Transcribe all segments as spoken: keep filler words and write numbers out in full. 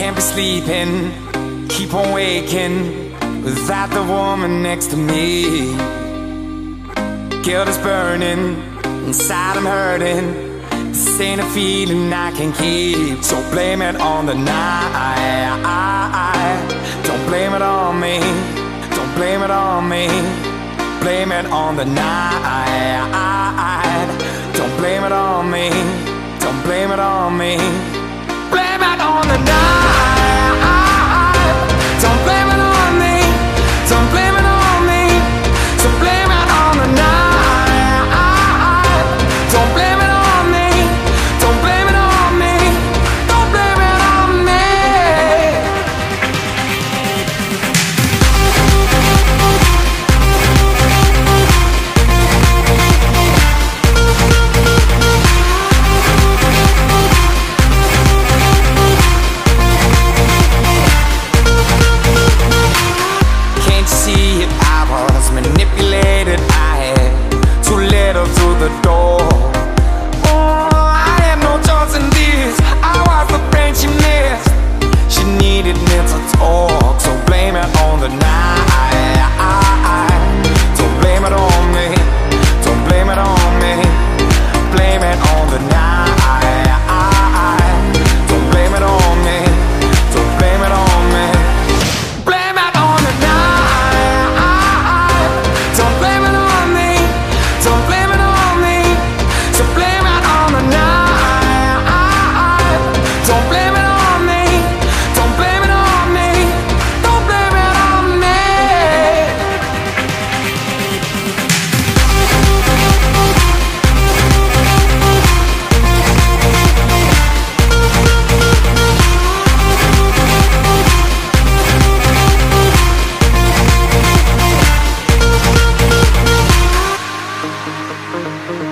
can't be sleeping, keep on waking without the woman next to me. Guilt is burning, inside I'm hurting. This ain't a feeling I can keep. So blame it on the night. Don't blame it on me. Don't blame it on me. Blame it on the night. Don't blame it on me. Don't blame it on me. Blame it on the night. Don't blame it on me. Don't blame it on me. So blame it on the night. Don't blame it on me. Don't blame it on me. Don't blame it on me. Can't you see it? I was manipulated. I had too little through the door. Oh, I had no choice in this. I was the friend she missed. She needed me to talk. So blame it on the night. Don't blame it on me. Don't blame it on me. Blame it on the night. Don't blame it on me. Don't blame it on me. Blame it on the night. Don't blame it on me. Don't blame it on me. So blame it on the night. Don't blame it on me. Don't blame it on me. Don't blame it on me.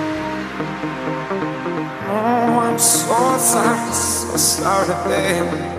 Oh, I'm so sorry, so sorry, baby.